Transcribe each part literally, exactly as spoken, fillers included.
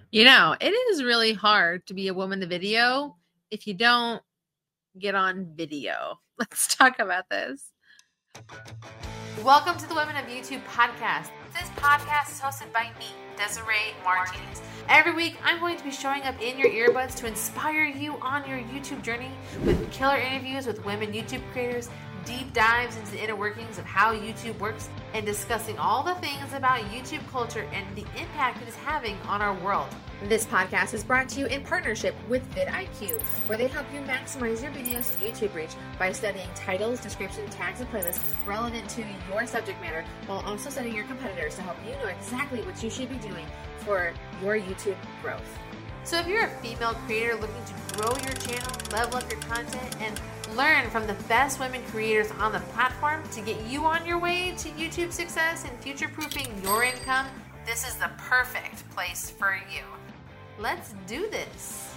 You know, it is really hard to be a woman in video if you don't get on video. Let's talk about this. Welcome to the Women of YouTube podcast. This podcast is hosted by me, Desiree Martinez. Every week, I'm going to be showing up in your earbuds to inspire you on your YouTube journey with killer interviews with women YouTube creators, deep dives into the inner workings of how YouTube works, and discussing all the things about YouTube culture and the impact it is having on our world. This podcast is brought to you in partnership with vidIQ, where they help you maximize your video's YouTube reach by studying titles, descriptions, tags, and playlists relevant to your subject matter, while also studying your competitors to help you know exactly what you should be doing for your YouTube growth. So if you're a female creator looking to grow your channel, level up your content, and learn from the best women creators on the platform to get you on your way to YouTube success and future-proofing your income, this is the perfect place for you. Let's do this.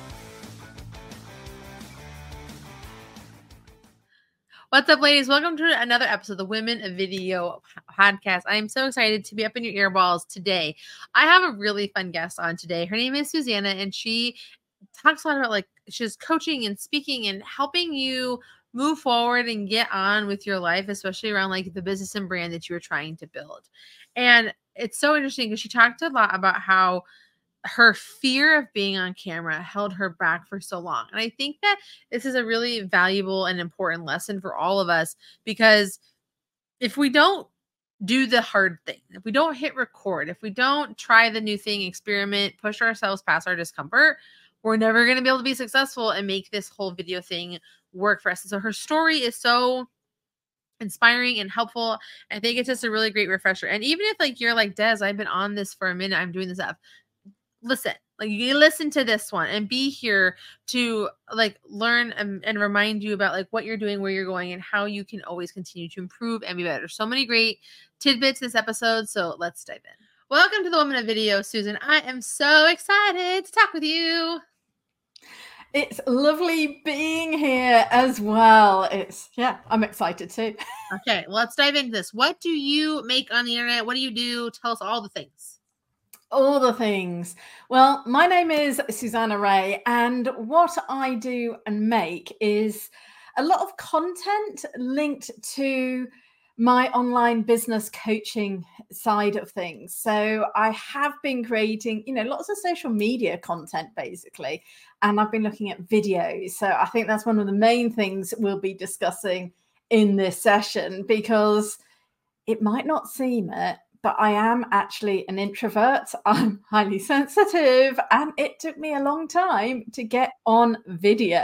What's up, ladies? Welcome to another episode of the Women of Video podcast. I am so excited to be up in your earballs today. I have a really fun guest on today. Her name is Susanna, and she talks a lot about like she's coaching and speaking and helping you move forward and get on with your life, especially around like the business and brand that you were trying to build. And it's so interesting because she talked a lot about how her fear of being on camera held her back for so long. And I think that this is a really valuable and important lesson for all of us, because if we don't do the hard thing, if we don't hit record, if we don't try the new thing, experiment, push ourselves past our discomfort, we're never going to be able to be successful and make this whole video thing work for us. And so her story is so inspiring and helpful. I think it's just a really great refresher. And even if like you're like, Des, I've been on this for a minute, I'm doing this up. Listen, like you listen to this one and be here to like learn and, and remind you about like what you're doing, where you're going, and how you can always continue to improve and be better. So many great tidbits this episode. So let's dive in. Welcome to the Woman of Video, Susan. I am so excited to talk with you. It's lovely being here as well. It's, yeah, I'm excited too. Okay, let's dive into this. What do you make on the internet? What do you do? Tell us all the things. All the things. Well, my name is Susanna Ray, and what I do and make is a lot of content linked to my online business coaching side of things. So I have been creating, you know, lots of social media content basically, and I've been looking at videos. So I think that's one of the main things we'll be discussing in this session, because it might not seem it, but I am actually an introvert. I'm highly sensitive, and it took me a long time to get on video.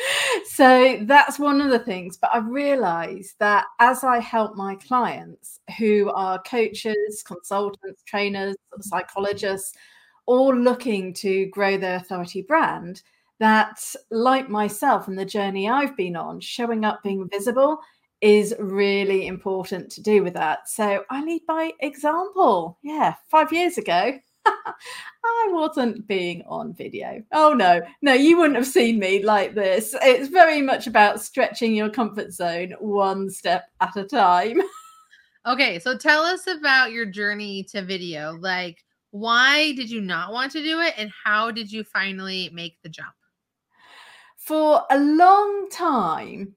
So that's one of the things. But I've realized that as I help my clients who are coaches, consultants, trainers, psychologists, all looking to grow their authority brand, that like myself and the journey I've been on, showing up, being visible is really important to do with that. So I lead by example. Yeah, five years ago, I wasn't being on video. Oh, no, no, you wouldn't have seen me like this. It's very much about stretching your comfort zone one step at a time. Okay, so tell us about your journey to video. Like, why did you not want to do it, and how did you finally make the jump? For a long time,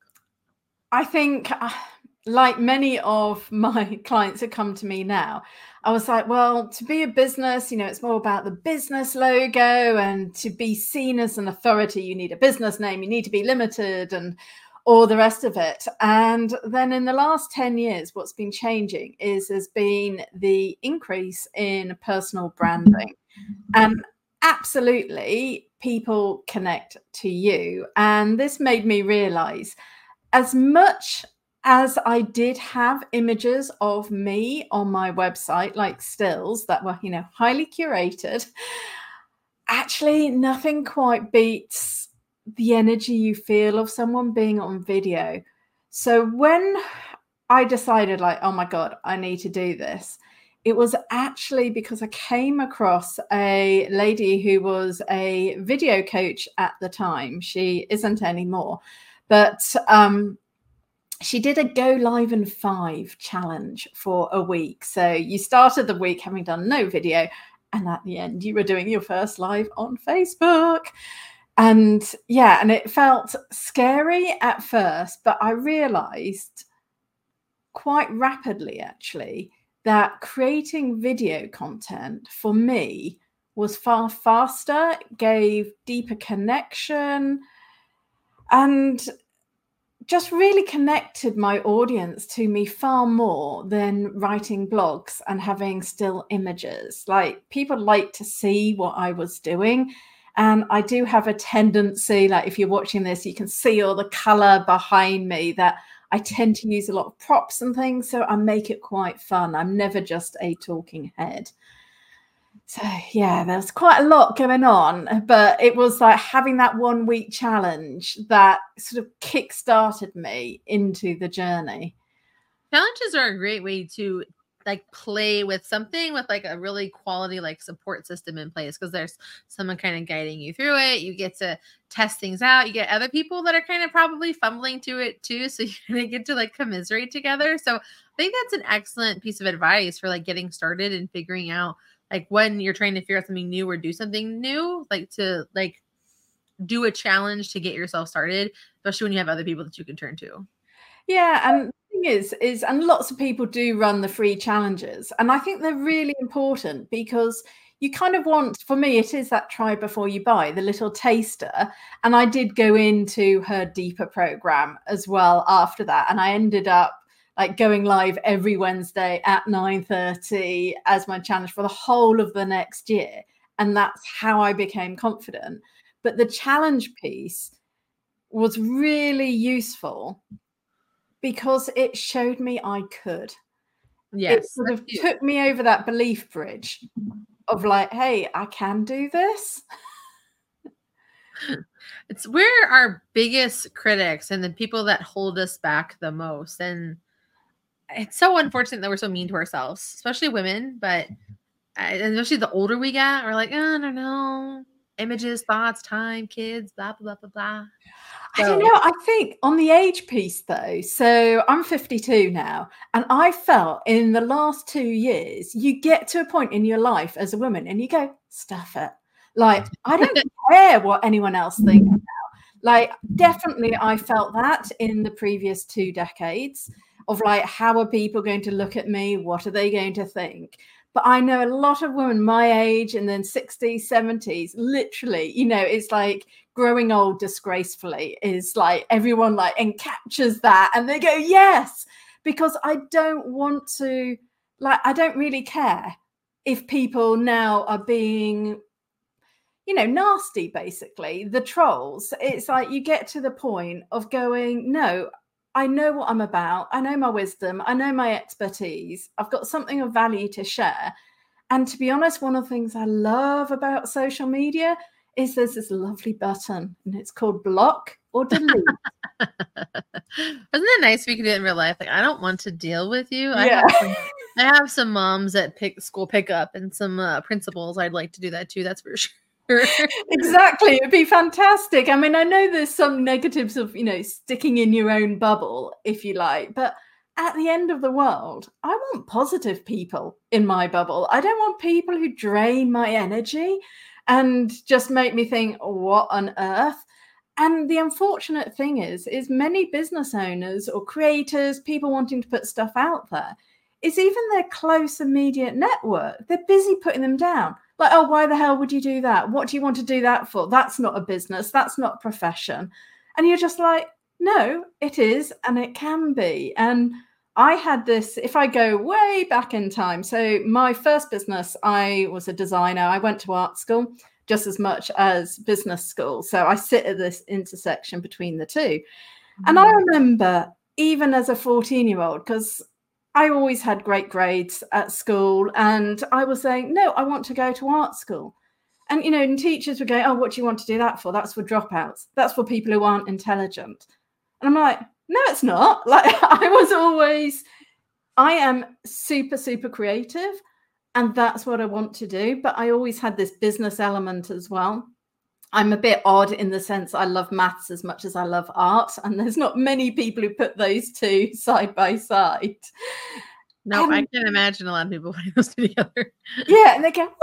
I think, uh, like many of my clients that come to me now, I was like, well, to be a business, you know, it's more about the business logo, and to be seen as an authority, you need a business name, you need to be limited, and all the rest of it. And then in the last ten years, what's been changing is there's been the increase in personal branding. And absolutely, people connect to you. And this made me realize, as much as I did have images of me on my website, like stills that were, you know, highly curated, actually nothing quite beats the energy you feel of someone being on video. So when I decided like, oh my God, I need to do this, it was actually because I came across a lady who was a video coach at the time. She isn't anymore. But um, she did a go live in five challenge for a week. So you started the week having done no video, And at the end, you were doing your first live on Facebook. And yeah, and it felt scary at first, but I realized quite rapidly, actually, that creating video content for me was far faster, gave deeper connection, and just really connected my audience to me far more than writing blogs and having still images. Like, people like to see what I was doing. And I do have a tendency, like if you're watching this, you can see all the color behind me, that I tend to use a lot of props and things. So I make it quite fun. I'm never just a talking head. So yeah, there's quite a lot going on, but it was like having that one week challenge that sort of kick-started me into the journey. Challenges are a great way to like play with something with like a really quality like support system in place, because there's someone kind of guiding you through it. You get to test things out. You get other people that are kind of probably fumbling to it too, so you kind of get to like commiserate together. So I think that's an excellent piece of advice for like getting started and figuring out like when you're trying to figure out something new or do something new, like to like do a challenge to get yourself started, especially when you have other people that you can turn to. Yeah, and the thing is, is and lots of people do run the free challenges, and I think they're really important because you kind of want, for me, it is that try before you buy, the little taster. And I did go into her deeper program as well after that, and I ended up like going live every Wednesday at nine thirty as my challenge for the whole of the next year. And that's how I became confident. But the challenge piece was really useful because it showed me I could. Yes. It sort of took me over that belief bridge of like, hey, I can do this. It's we're our biggest critics and the people that hold us back the most. And it's so unfortunate that we're so mean to ourselves, especially women, but especially the older we get, we're like, oh, I don't know, images, thoughts, time, kids, blah, blah, blah, blah, blah. So, I don't know. I think on the age piece, though, so I'm fifty-two now, and I felt in the last two years, you get to a point in your life as a woman and you go, stuff it. Like, I don't care what anyone else thinks now. Like, definitely I felt that in the previous two decades of like, how are people going to look at me? What are they going to think? But I know a lot of women my age and then sixties, seventies, literally, you know, it's like growing old disgracefully is like everyone like encaptures that and they go, yes, because I don't want to, like, I don't really care if people now are being, you know, nasty, basically, the trolls. It's like you get to the point of going, no, I know what I'm about. I know my wisdom. I know my expertise. I've got something of value to share. And to be honest, one of the things I love about social media is there's this lovely button and it's called block or delete. Isn't it nice we could do it in real life? Like, I don't want to deal with you. Yeah. I, have some, I have some moms at pick school pickup and some uh, principals. I'd like to do that too. That's for sure. Exactly. It'd be fantastic. I mean, I know there's some negatives of, you know, sticking in your own bubble, if you like, but at the end of the world, I want positive people in my bubble. I don't want people who drain my energy and just make me think, what on earth? And the unfortunate thing is, is many business owners or creators, people wanting to put stuff out there, is even their close immediate network, they're busy putting them down. Like, oh, why the hell would you do that? What do you want to do that for? That's not a business. That's not a profession. And you're just like, no, it is. And it can be. And I had this, if I go way back in time. So my first business, I was a designer. I went to art school just as much as business school. So I sit at this intersection between the two. Mm-hmm. And I remember even as a fourteen year old, because I always had great grades at school, and I was saying, no, I want to go to art school. And, you know, and teachers would go, oh, what do you want to do that for? That's for dropouts. That's for people who aren't intelligent. And I'm like, no, it's not. Like, I was always, I am super, super creative, and that's what I want to do. But I always had this business element as well. I'm a bit odd in the sense I love maths as much as I love art. And there's not many people who put those two side by side. No, um, I can imagine a lot of people putting those two together. Yeah, and they go, what?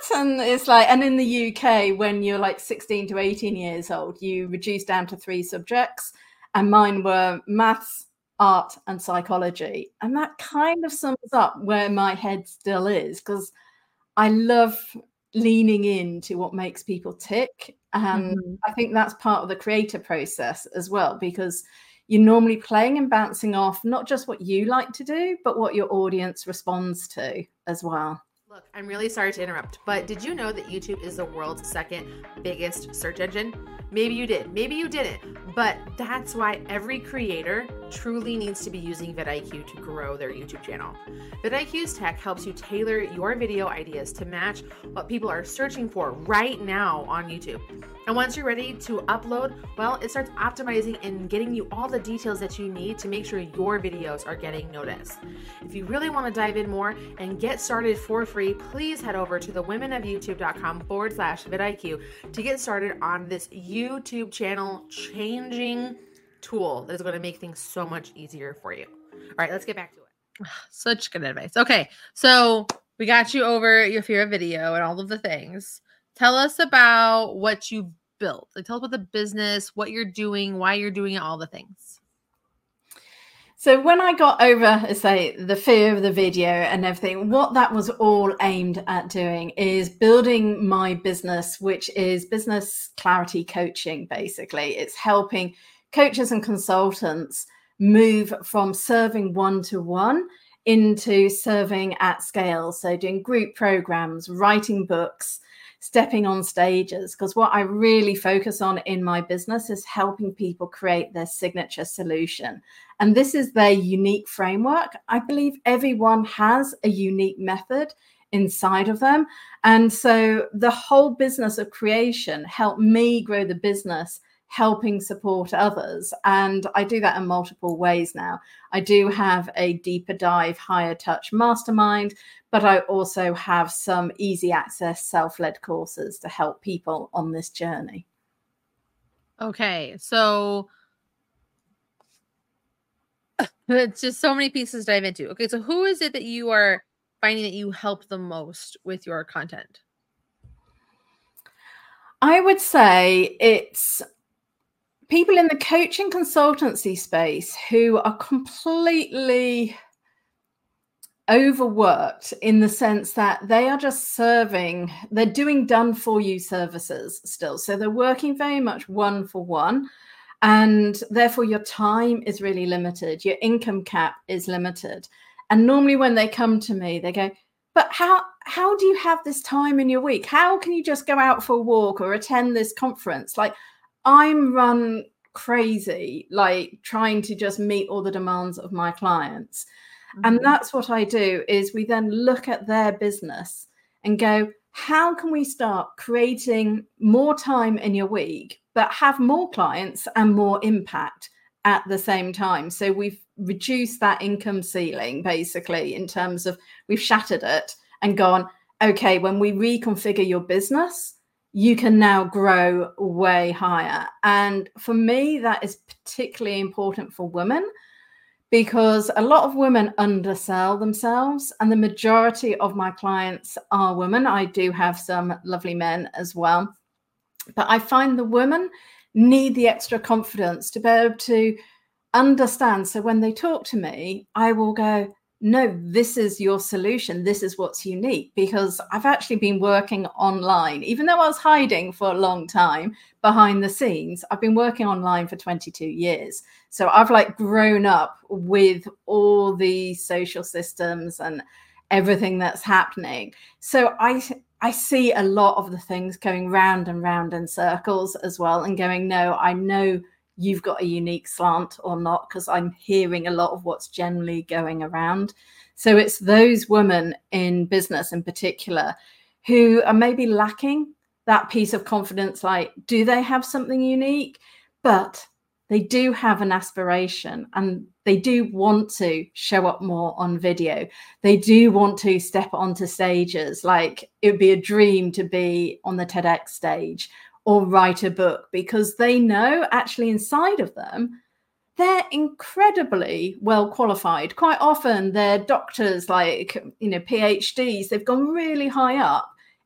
And it's like, and in the U K, when you're like sixteen to eighteen years old, you reduce down to three subjects, and mine were maths, art, and psychology. And that kind of sums up where my head still is, because I love leaning into what makes people tick. And Mhm. I think that's part of the creator process as well, because you're normally playing and bouncing off not just what you like to do, but what your audience responds to as well. Look, I'm really sorry to interrupt, but did you know that YouTube is the world's second biggest search engine? Maybe you did, maybe you didn't, but that's why every creator truly needs to be using vidIQ to grow their YouTube channel. vidIQ's tech helps you tailor your video ideas to match what people are searching for right now on YouTube. And once you're ready to upload, well, it starts optimizing and getting you all the details that you need to make sure your videos are getting noticed. If you really want to dive in more and get started for free, please head over to the womenofyoutube.com forward slash vidIQ to get started on this YouTube channel changing tool that is going to make things so much easier for you. All right, let's get back to it. Such good advice. Okay, so we got you over your fear of video and all of the things. Tell us about what you built. Like, tell us about the business, what you're doing, why you're doing it, all the things. So when I got over, say, the fear of the video and everything, what that was all aimed at doing is building my business, which is business clarity coaching, basically. It's helping coaches and consultants move from serving one-to-one into serving at scale. So doing group programs, writing books, stepping on stages, because what I really focus on in my business is helping people create their signature solution. And this is their unique framework. I believe everyone has a unique method inside of them. And so the whole business of creation helped me grow the business, helping support others. And I do that in multiple ways now. I do have a deeper dive, higher touch mastermind, but I also have some easy access self-led courses to help people on this journey. Okay, so it's just so many pieces to dive into. Okay, so who is it that you are finding that you help the most with your content? I would say it's people in the coaching consultancy space who are completely overworked in the sense that they are just serving, they're doing done for you services still. So they're working very much one for one. And therefore your time is really limited. Your income cap is limited. And normally when they come to me, they go, but how, how do you have this time in your week? How can you just go out for a walk or attend this conference? Like, I'm run crazy, like trying to just meet all the demands of my clients. Mm-hmm. And that's what I do, is we then look at their business and go, how can we start creating more time in your week, but have more clients and more impact at the same time? So we've reduced that income ceiling, basically, in terms of we've shattered it and gone, okay, when we reconfigure your business, you can now grow way higher. And for me, that is particularly important for women, because a lot of women undersell themselves, and the majority of my clients are women. I do have some lovely men as well, but I find the women need the extra confidence to be able to understand. So when they talk to me, I will go, no, this is your solution. This is what's unique, because I've actually been working online, even though I was hiding for a long time behind the scenes. I've been working online for twenty-two years. So I've like grown up with all the social systems and everything that's happening. So I, I see a lot of the things going round and round in circles as well, and going, no, I know you've got a unique slant or not, because I'm hearing a lot of what's generally going around. So it's those women in business in particular who are maybe lacking that piece of confidence. Like, do they have something unique? But they do have an aspiration, and they do want to show up more on video. They do want to step onto stages. Like, it would be a dream to be on the TEDx stage or write a book, because they know actually inside of them, they're incredibly well qualified. Quite often they're doctors, like, you know, PhDs. They've gone really high up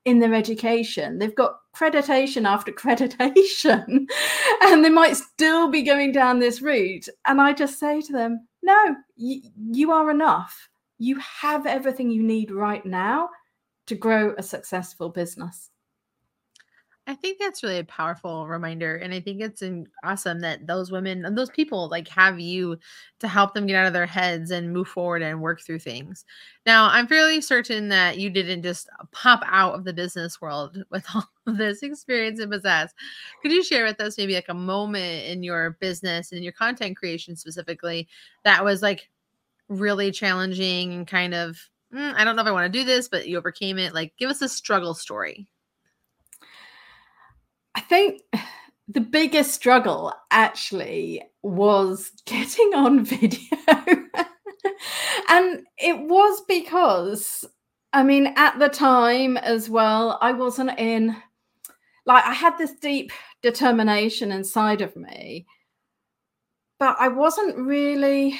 in their education. They've got accreditation after accreditation, and they might still be going down this route. And I just say to them, no, y- you are enough. You have everything you need right now to grow a successful business. I think that's really a powerful reminder. And I think it's in, awesome that those women and those people like have you to help them get out of their heads and move forward and work through things. Now, I'm fairly certain that you didn't just pop out of the business world with all of this experience and pizzazz. Could you share with us maybe like a moment in your business and your content creation specifically that was like really challenging and kind of, mm, I don't know if I want to do this, but you overcame it? Like, give us a struggle story. I think the biggest struggle actually was getting on video. And it was because, I mean, at the time as well, I wasn't in, like, I had this deep determination inside of me, but I wasn't really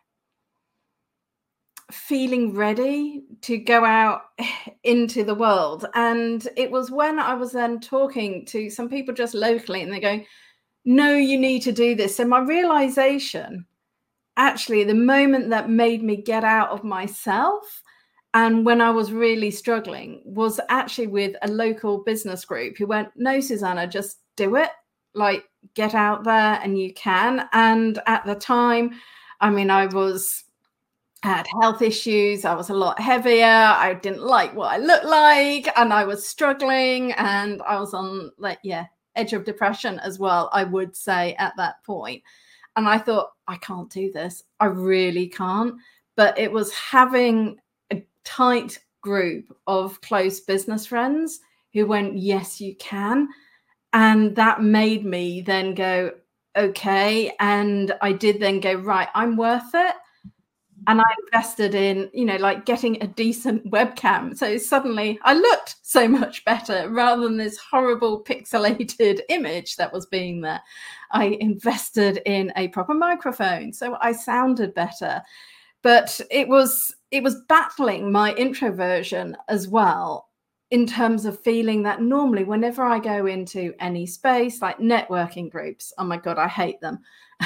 feeling ready to go out into the world. And it was when I was then talking to some people just locally, and they're going, no, you need to do this. So my realization, actually, the moment that made me get out of myself, and when I was really struggling, was actually with a local business group who went, no, Susanna, just do it. Like, get out there and you can. And at the time, I mean, I was I had health issues. I was a lot heavier. I didn't like what I looked like, and I was struggling, and I was on, like, yeah, edge of depression as well, I would say, at that point. And I thought, I can't do this. I really can't. But it was having a tight group of close business friends who went, yes, you can. And that made me then go, okay. And I did then go, right, I'm worth it. And I invested in, you know, like getting a decent webcam. So suddenly I looked so much better rather than this horrible pixelated image that was being there. I invested in a proper microphone, so I sounded better. But it was it was battling my introversion as well, in terms of feeling that normally whenever I go into any space, like networking groups, oh my God, I hate them.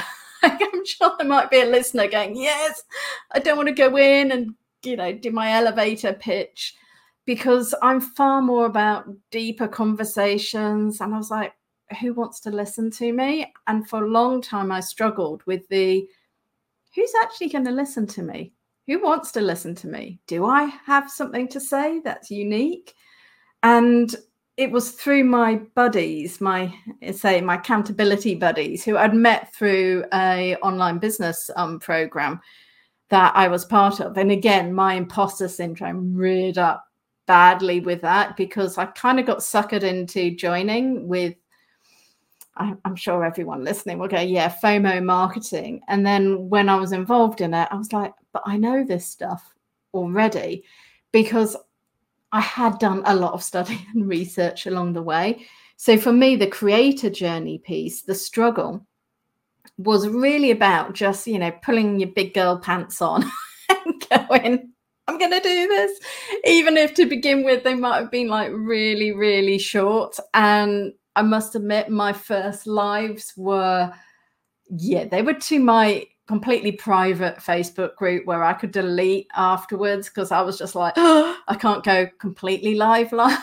I'm sure there might be a listener going, yes, I don't want to go in and, you know, do my elevator pitch, because I'm far more about deeper conversations. And I was like, who wants to listen to me? And for a long time, I struggled with the, who's actually going to listen to me? Who wants to listen to me? Do I have something to say that's unique? And it was through my buddies, my say my accountability buddies, who I'd met through a online business um, program that I was part of. And again, my imposter syndrome reared up badly with that, because I kind of got suckered into joining with, I'm sure everyone listening will go, yeah, FOMO marketing. And then when I was involved in it, I was like, but I know this stuff already, because I had done a lot of study and research along the way. So for me, the creator journey piece, the struggle, was really about just, you know, pulling your big girl pants on and going, I'm going to do this. Even if to begin with, they might have been like really, really short. And I must admit, my first lives were, yeah, they were to my completely private Facebook group where I could delete afterwards, because I was just like, oh, I can't go completely live live.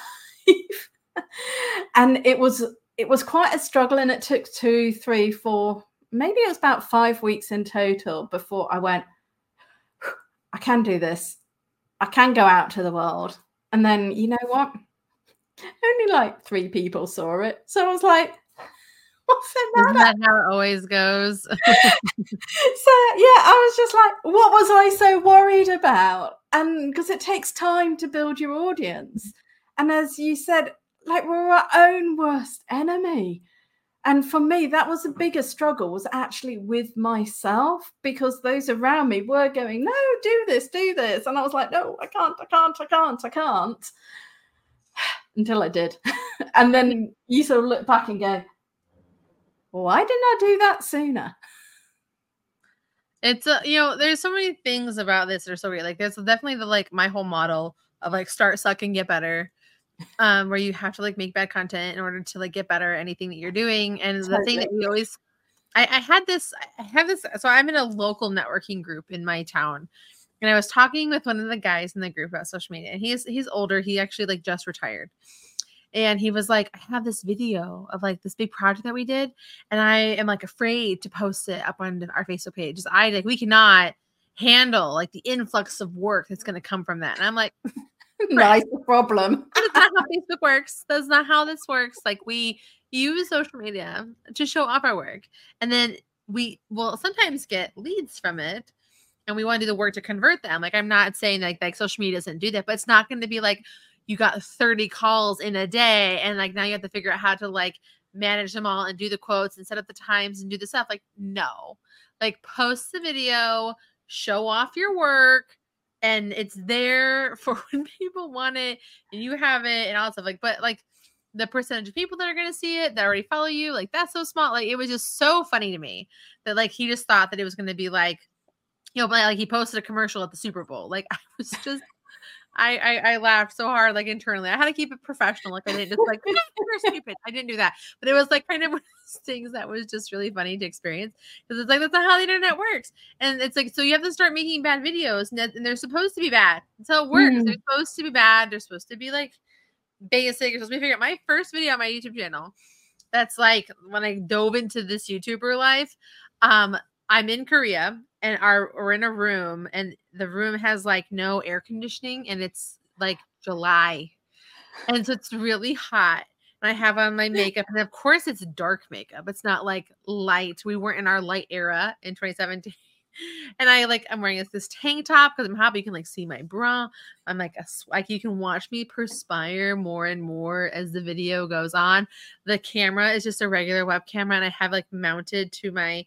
And it was it was quite a struggle, and it took two, three, four, maybe it was about five weeks in total before I went, I can do this. I can go out to the world. And then, you know what? Only like three people saw it. So I was like, what's the matter? Isn't that how it always goes? So yeah, I was just like, what was I so worried about? And because it takes time to build your audience. And as you said, like, we're our own worst enemy. And for me, that was the biggest struggle, was actually with myself, because those around me were going, no, do this, do this. And I was like, no, I can't, I can't, I can't, I can't. Until I did. And then you sort of look back and go, why didn't I do that sooner? It's, uh, you know, there's so many things about this that are so weird. Like, there's definitely the, like, my whole model of like, start, suck, and get better. um, where you have to like make bad content in order to like get better at anything that you're doing. And totally. The thing that we always, I, I had this, I have this, so I'm in a local networking group in my town. And I was talking with one of the guys in the group about social media, and he's, he's older. He actually like just retired. And he was like, I have this video of like this big project that we did. And I am like afraid to post it up on our Facebook page. Just, I like, we cannot handle like the influx of work that's going to come from that. And I'm like, nice problem. That's not how Facebook works. That's not how this works. Like, we use social media to show off our work. And then we will sometimes get leads from it. And we want to do the work to convert them. Like, I'm not saying like, like social media doesn't do that, but it's not going to be like, you got thirty calls in a day. And like, now you have to figure out how to like manage them all and do the quotes and set up the times and do the stuff. Like, no, like post the video, show off your work, and it's there for when people want it and you have it and all that stuff. Like, but like the percentage of people that are going to see it that already follow you, like that's so small. Like, it was just so funny to me that like, he just thought that it was going to be like, you know, but like he posted a commercial at the Super Bowl. Like, I was just, I, I I laughed so hard, like internally. I had to keep it professional. Like, I didn't just like, you're stupid. I didn't do that. But it was like kind of one of those things that was just really funny to experience. Because it's like, that's not how the internet works. And it's like, so you have to start making bad videos, and, and they're supposed to be bad. That's how it works. Mm. They're supposed to be bad. They're supposed to be like basic. You're supposed to be figuring out. My first video on my YouTube channel, that's like when I dove into this YouTuber life, um, I'm in Korea. And our we're in a room, and the room has like no air conditioning, and it's like July, and so it's really hot. And I have on my makeup, and of course it's dark makeup. It's not like light. We weren't in our light era in twenty seventeen. And I like I'm wearing this tank top because I'm hot. But you can like see my bra. I'm like a, like you can watch me perspire more and more as the video goes on. The camera is just a regular web camera, and I have like mounted to my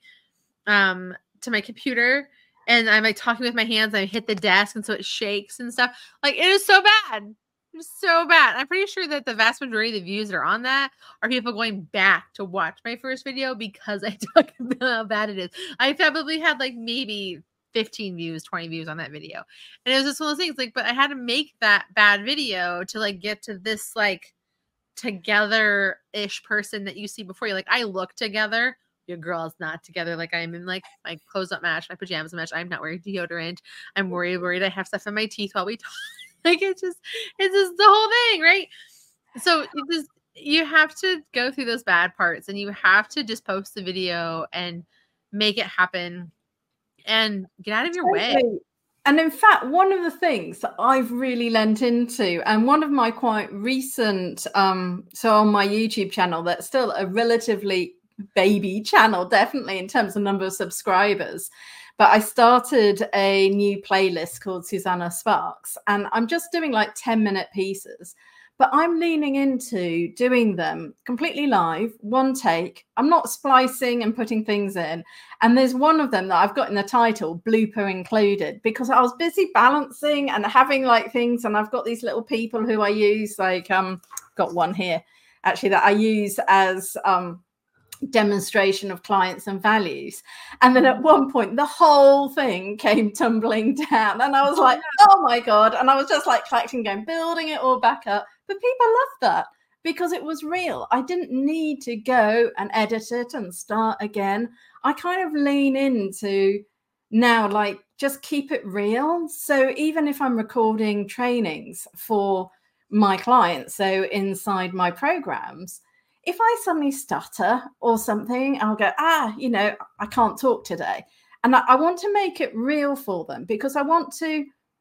um. to my computer, and I'm like talking with my hands. I hit the desk, and so it shakes and stuff. Like, it is so bad. It's so bad. I'm pretty sure that the vast majority of the views that are on that are people going back to watch my first video because I talk about how bad it is. I probably had like maybe fifteen views, twenty views on that video. And it was just one of those things like, but I had to make that bad video to like get to this like together-ish person that you see before you. Like, I look together. Your girl is not together. Like, I'm in like my clothes don't match, my pajamas don't match. I'm not wearing deodorant. I'm worried, worried I have stuff in my teeth while we talk. Like, it's just, it's just the whole thing, right? So it just, you have to go through those bad parts, and you have to just post the video and make it happen and get out of your totally. way. And in fact, one of the things that I've really lent into, and one of my quite recent, um, so on my YouTube channel, that's still a relatively baby channel, definitely in terms of number of subscribers, but I started a new playlist called Susanna Sparks, and I'm just doing like ten minute pieces, but I'm leaning into doing them completely live, one take. I'm not splicing and putting things in. And there's one of them that I've got in the title, blooper included, because I was busy balancing and having like things, and I've got these little people who I use, like um got one here actually that I use as um demonstration of clients and values. And then at one point the whole thing came tumbling down, and I was like, oh my god. And I was just like collecting, going, building it all back up. But people loved that because it was real. I didn't need to go and edit it and start again. I kind of lean into now, like, just keep it real. So even if I'm recording trainings for my clients, so inside my programs, if I suddenly stutter or something, I'll go, ah, you know, I can't talk today. And I, I want to make it real for them, because I want to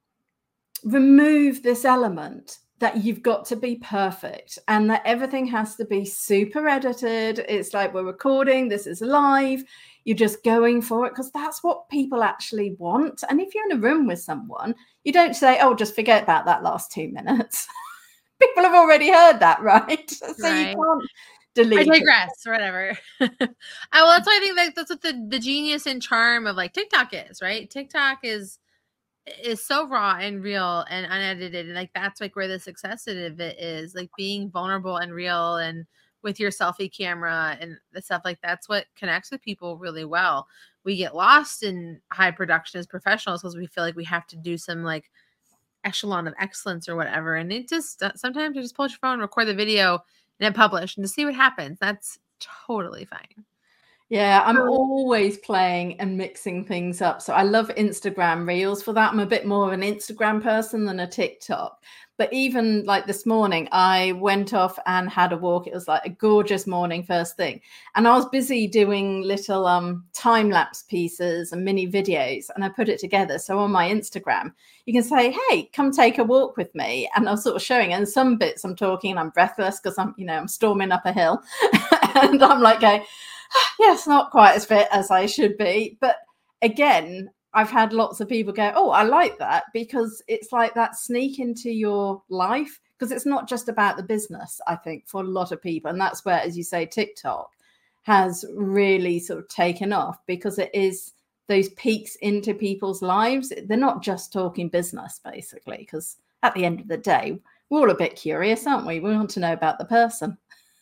remove this element that you've got to be perfect and that everything has to be super edited. It's like, we're recording, this is live, you're just going for it, because that's what people actually want. And if you're in a room with someone, you don't say, oh, just forget about that last two minutes. People have already heard that, right? So right. You can't delete. I digress, it. Whatever. I, well, that's why I think that that's what the, the genius and charm of like TikTok is, right? TikTok is is so raw and real and unedited, and like that's like where the success of it is, like being vulnerable and real, and with your selfie camera and the stuff like that's what connects with people really well. We get lost in high production as professionals because we feel like we have to do some like echelon of excellence or whatever. And it just, uh, sometimes you just pull out your phone, record the video, and then publish and to see what happens. That's totally fine. Yeah, I'm always playing and mixing things up. So I love Instagram Reels for that. I'm a bit more of an Instagram person than a TikTok. But even like this morning, I went off and had a walk. It was like a gorgeous morning first thing. And I was busy doing little um, time-lapse pieces and mini videos, and I put it together. So on my Instagram, you can say, hey, come take a walk with me. And I'm sort of showing, and some bits I'm talking and I'm breathless because I'm, you know, I'm storming up a hill. And I'm like going, yes, not quite as fit as I should be. But again, I've had lots of people go, oh, I like that, because it's like that sneak into your life, because it's not just about the business, I think, for a lot of people. And that's where, as you say, TikTok has really sort of taken off, because it is those peeks into people's lives. They're not just talking business, basically, because at the end of the day, we're all a bit curious, aren't we? We want to know about the person.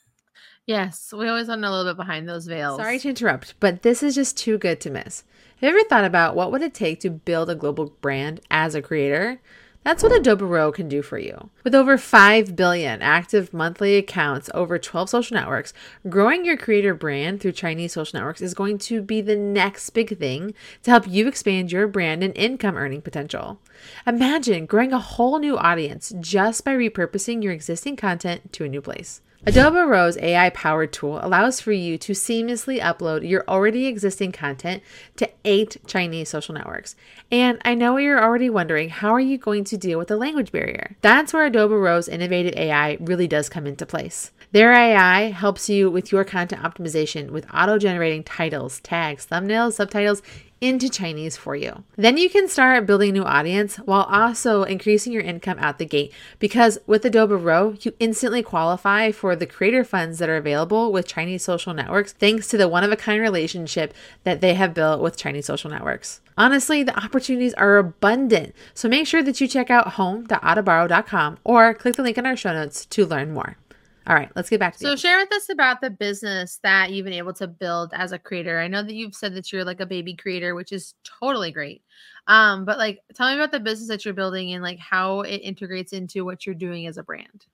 Yes, we always want to know a little bit behind those veils. Sorry to interrupt, but this is just too good to miss. Have you ever thought about what would it take to build a global brand as a creator? That's what Adobero can do for you. With over five billion active monthly accounts over twelve social networks, growing your creator brand through Chinese social networks is going to be the next big thing to help you expand your brand and income earning potential. Imagine growing a whole new audience just by repurposing your existing content to a new place. Adobero's A I-powered tool allows for you to seamlessly upload your already existing content to eight Chinese social networks. And I know you're already wondering, how are you going to deal with the language barrier? That's where Adobero's innovative A I really does come into place. Their A I helps you with your content optimization with auto-generating titles, tags, thumbnails, subtitles, into Chinese for you. Then you can start building a new audience while also increasing your income out the gate, because with Adobero, you instantly qualify for the creator funds that are available with Chinese social networks thanks to the one-of-a-kind relationship that they have built with Chinese social networks. Honestly, the opportunities are abundant, so make sure that you check out home dot adobero dot com or click the link in our show notes to learn more. All right, let's get back to So share with us about the business that you've been able to build as a creator. I know that you've said that you're like a baby creator, which is totally great. Um, but like, tell me about the business that you're building and like how it integrates into what you're doing as a brand.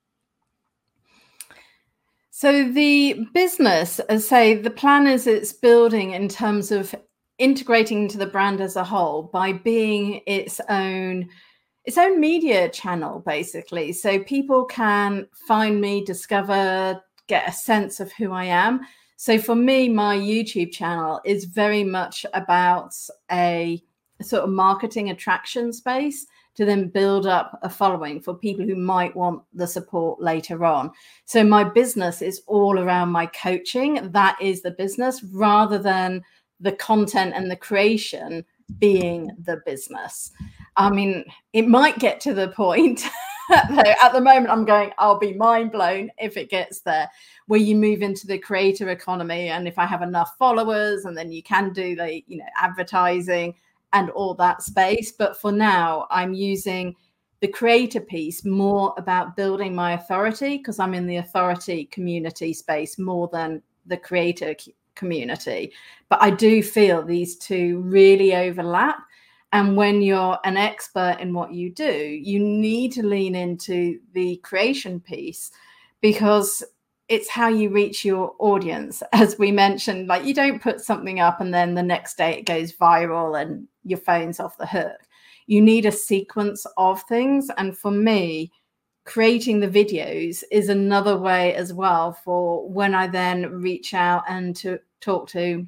So the business, as say, the plan is it's building in terms of integrating into the brand as a whole by being its own its own media channel, basically. So people can find me, discover, get a sense of who I am. So for me, my YouTube channel is very much about a sort of marketing attraction space to then build up a following for people who might want the support later on. So my business is all around my coaching. That is the business, rather than the content and the creation being the business. I mean, it might get to the point, at the moment I'm going, I'll be mind blown if it gets there, where you move into the creator economy. And if I have enough followers, and then you can do the, you know, advertising and all that space. But for now, I'm using the creator piece more about building my authority, because I'm in the authority community space more than the creator community. But I do feel these two really overlap. And when you're an expert in what you do, you need to lean into the creation piece, because it's how you reach your audience. As we mentioned, like, you don't put something up and then the next day it goes viral and your phone's off the hook. You need a sequence of things. And for me, creating the videos is another way as well for when I then reach out and to talk to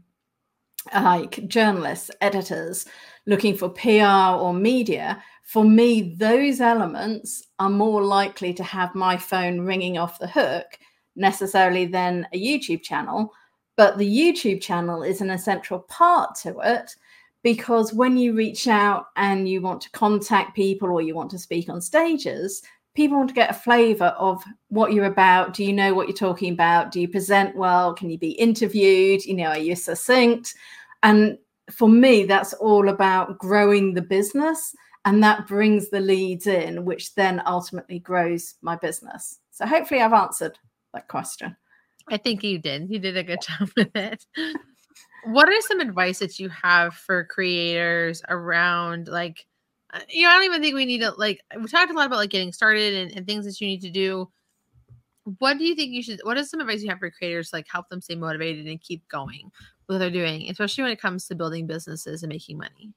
like journalists, editors, looking for P R or media. For me, those elements are more likely to have my phone ringing off the hook necessarily than a YouTube channel. But the YouTube channel is an essential part to it, because when you reach out and you want to contact people or you want to speak on stages, people want to get a flavor of what you're about. Do you know what you're talking about? Do you present well? Can you be interviewed? You know, are you succinct? And for me, that's all about growing the business, and that brings the leads in, which then ultimately grows my business. So hopefully I've answered that question. I think you did. You did a good job with it. What are some advice that you have for creators around, like, you know, I don't even think we need to, like, we talked a lot about like getting started and, and things that you need to do. What do you think you should, what is some advice you have for creators to like help them stay motivated and keep going with what they're doing, especially when it comes to building businesses and making money?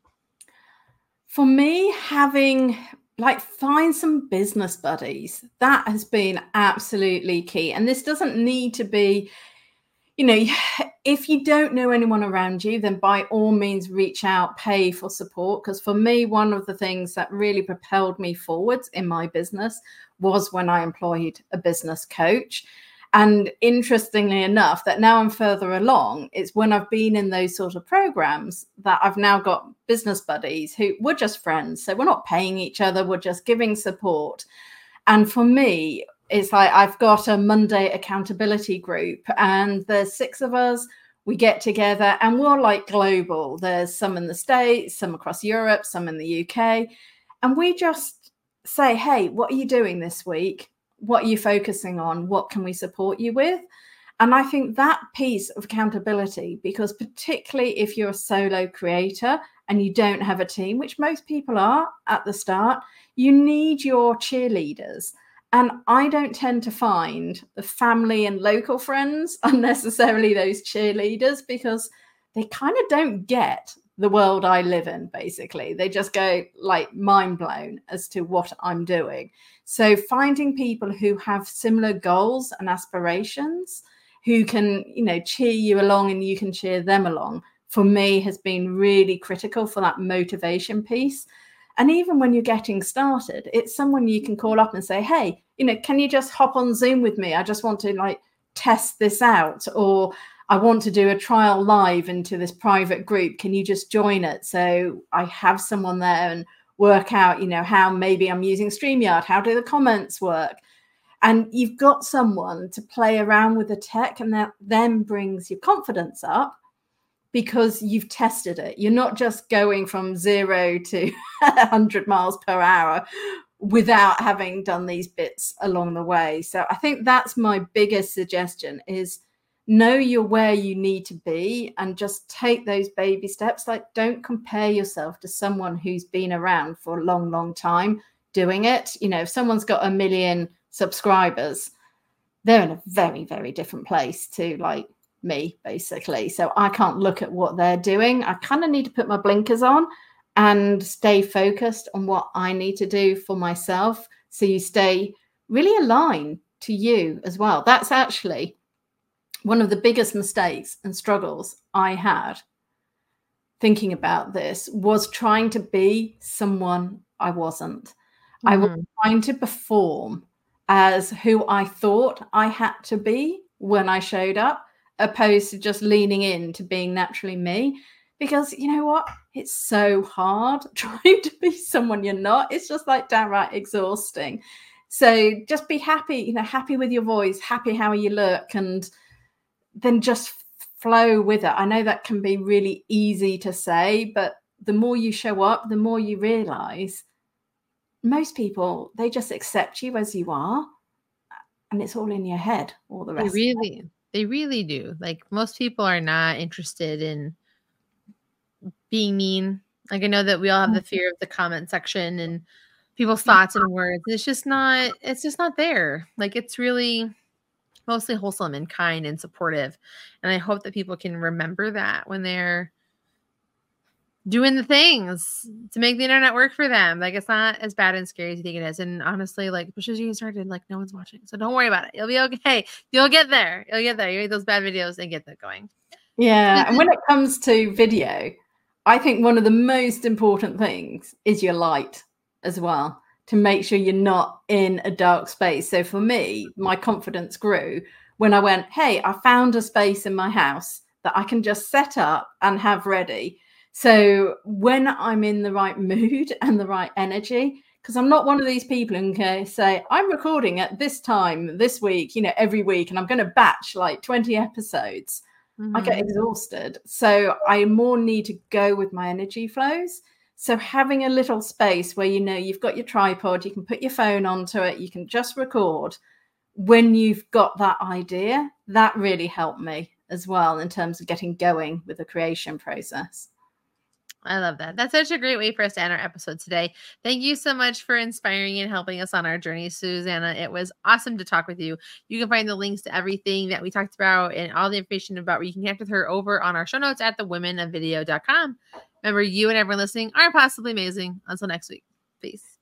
For me, having like find some business buddies, that has been absolutely key. And this doesn't need to be, you know, if you don't know anyone around you, then by all means reach out, pay for support. Because for me, one of the things that really propelled me forwards in my business was when I employed a business coach. And interestingly enough, that now I'm further along, it's when I've been in those sort of programs that I've now got business buddies who were just friends. So we're not paying each other, we're just giving support. And for me, it's like I've got a Monday accountability group and there's six of us. We get together and we're like global. There's some in the States, some across Europe, some in the U K. And we just say, hey, what are you doing this week? What are you focusing on? What can we support you with? And I think that piece of accountability, because particularly if you're a solo creator and you don't have a team, which most people are at the start, you need your cheerleaders. And I don't tend to find the family and local friends unnecessarily those cheerleaders, because they kind of don't get the world I live in, basically. They just go like mind blown as to what I'm doing. So finding people who have similar goals and aspirations, who can, you know, cheer you along and you can cheer them along, for me has been really critical for that motivation piece. And even when you're getting started, it's someone you can call up and say, hey, you know, can you just hop on Zoom with me? I just want to like test this out, or I want to do a trial live into this private group. Can you just join it? So I have someone there and work out, you know, how maybe I'm using StreamYard. How do the comments work? And you've got someone to play around with the tech, and that then brings your confidence up because you've tested it. You're not just going from zero to one hundred miles per hour without having done these bits along the way. So I think that's my biggest suggestion is know you're where you need to be and just take those baby steps. Like, don't compare yourself to someone who's been around for a long, long time doing it. You know, if someone's got a million subscribers, they're in a very, very different place to like me, basically. So I can't look at what they're doing. I kind of need to put my blinkers on and stay focused on what I need to do for myself. So you stay really aligned to you as well. That's actually one of the biggest mistakes and struggles I had thinking about this, was trying to be someone I wasn't. Mm-hmm. I was trying to perform as who I thought I had to be when I showed up, opposed to just leaning in to being naturally me. Because you know what? It's so hard trying to be someone you're not. It's just like downright exhausting. So just be happy, you know, happy with your voice, happy how you look, and then just flow with it. I know that can be really easy to say, but the more you show up, the more you realize most people, they just accept you as you are, and it's all in your head, all the rest. They really, they really do. Like, most people are not interested in being mean. Like, I know that we all have the fear of the comment section and people's thoughts and words. It's just not, it's just not there. Like, it's really mostly wholesome and kind and supportive. And I hope that people can remember that when they're doing the things to make the internet work for them. Like, it's not as bad and scary as you think it is. And honestly, like, push as you get started, like, no one's watching. So don't worry about it. You'll be okay. You'll get there. You'll get there. You make those bad videos and get that going. Yeah. And when it comes to video, I think one of the most important things is your light as well, to make sure you're not in a dark space. So for me, my confidence grew when I went, hey, I found a space in my house that I can just set up and have ready. So when I'm in the right mood and the right energy, because I'm not one of these people who can say, I'm recording at this time this week, you know, every week, and I'm going to batch like twenty episodes. Mm-hmm. I get exhausted. So I more need to go with my energy flows. So having a little space where, you know, you've got your tripod, you can put your phone onto it, you can just record when you've got that idea, that really helped me as well in terms of getting going with the creation process. I love that. That's such a great way for us to end our episode today. Thank you so much for inspiring and helping us on our journey, Susanna. It was awesome to talk with you. You can find the links to everything that we talked about and all the information about where you can connect with her over on our show notes at the women of video dot com. Remember, you and everyone listening are possibly amazing. Until next week. Peace.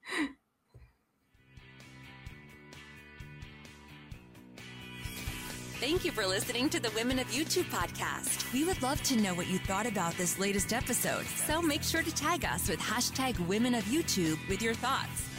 Thank you for listening to the Women of YouTube podcast. We would love to know what you thought about this latest episode, so make sure to tag us with hashtag Women of YouTube with your thoughts.